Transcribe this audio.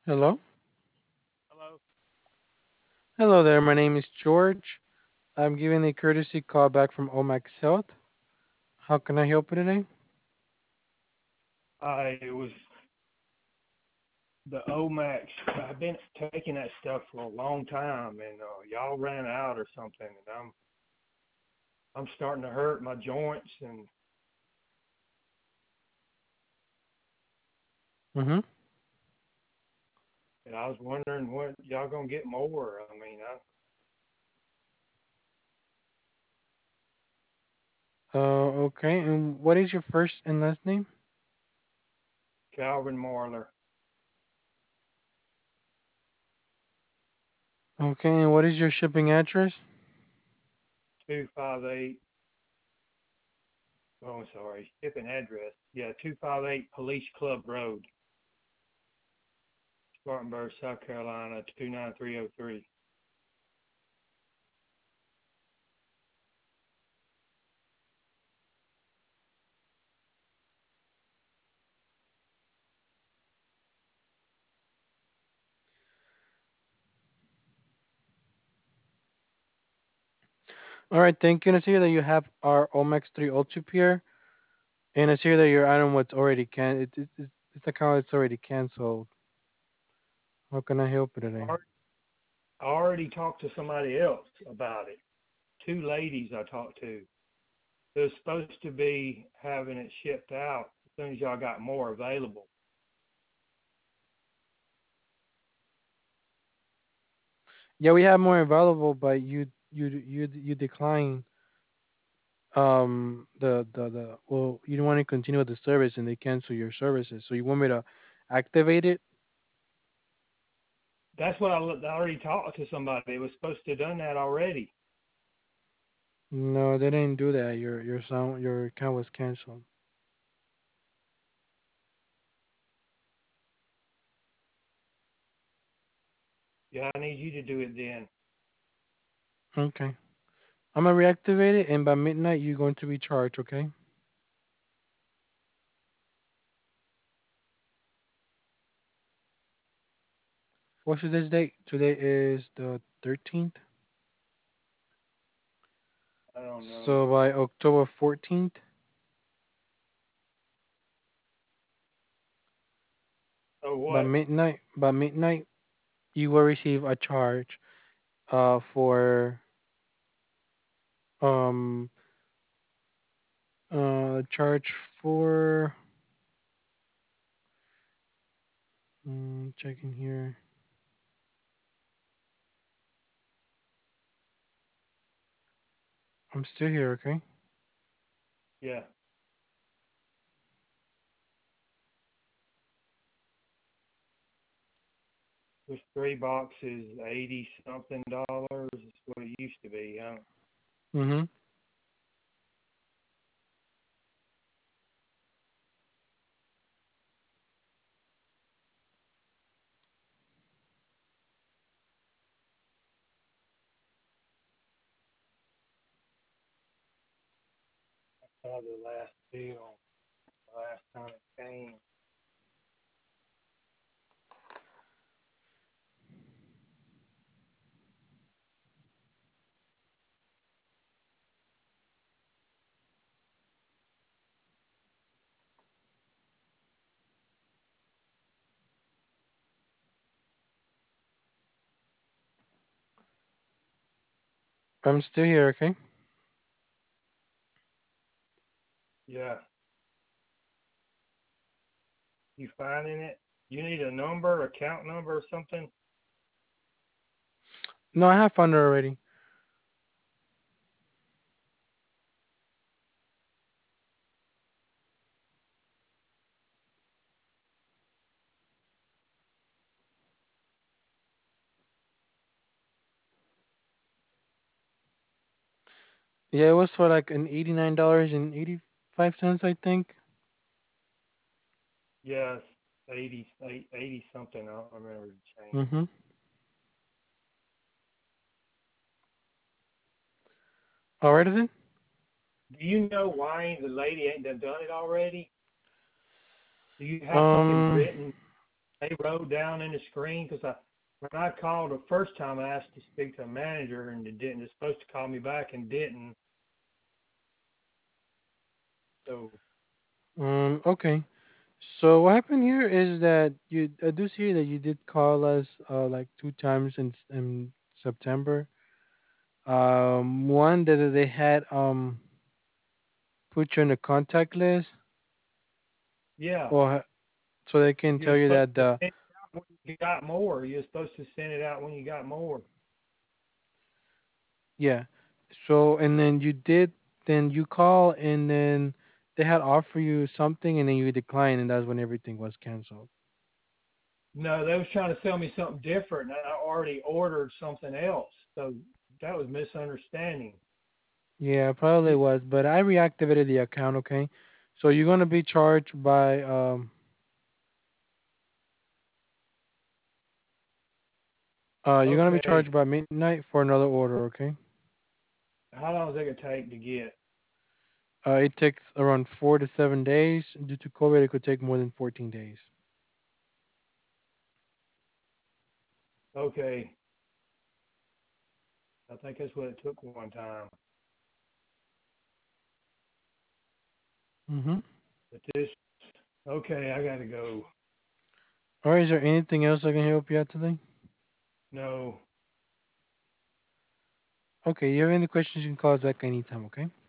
Hello. Hello. Hello there. My name is George. I'm giving a courtesy call back from Omax Health. How can I help you today? It was the Omax. I've been taking that stuff for a long time, and y'all ran out or something, and I'm starting to hurt my joints, Mm-hmm. and I was wondering what y'all gonna get more. I mean, Okay. And what is your first and last name? Calvin Marler, Okay. And what is your shipping address? 258. Oh, I'm sorry, shipping address. Yeah, 258 Police Club Road, Spartanburg, South Carolina 29303. All right. Thank you. And I see here that you have our Omax 3 Ultra Pure. And I see here that your item was already it's account it's already canceled. How can I help you today? I already talked to somebody else about it. Two ladies I talked to. They're supposed to be having it shipped out as soon as y'all got more available. Yeah, we have more available, but you decline the well, you don't want to continue with the service and they cancel your services. So you want me to activate it? That's what I already talked to somebody. They was supposed to have done that already. No, they didn't do that. Your account was canceled. Yeah, I need you to do it then. Okay. I'm gonna reactivate it, and by midnight you're going to be charged. Okay. What's today's date? Today is the 13th. I don't know. So by October 14th, Oh, by what? midnight, you will receive a charge. For um charge for checking here. I'm still here. Okay. Yeah, there's three boxes, 80 something dollars. Is what it used to be. Huh? Mm-hmm. Saw the last bill, the last time it came. I'm still here. Okay. Yeah, you finding it? You need a number, account number, or something? No, I have found it already. Yeah, it was for like an $89.85, I think. Yes, 80 something. I don't remember the change. Mm-hmm. Alright then. Do you know why the lady ain't done it already? Do you have something Um, written they wrote down in the screen because when I called the first time, I asked to speak to a manager and it didn't. It's supposed to call me back and didn't. So Okay. So what happened here is that you I do see that you did call us like two times in September. One that they had put you on the contact list, yeah, or so they can tell you're you supposed that to the send it out when you got more. You're supposed to send it out when you got more. yeah. So and then you did then you call and then they had offer you something and then you declined and that's when everything was canceled. No, they was trying to sell me something different, and I already ordered something else. So that was misunderstanding. Yeah, probably You, was, but I reactivated the account. Okay, so you're gonna be charged by you're gonna be okay, charged by midnight for another order. Okay. how long is it gonna take to get? It takes around 4 to 7 days. Due to COVID, it could take more than 14 days. Okay, I think that's what it took one time. Mm-hmm. But this, okay, I gotta go. All right. Is there anything else I can help you out today? No, Okay. You have any questions? You can call us back anytime. Okay.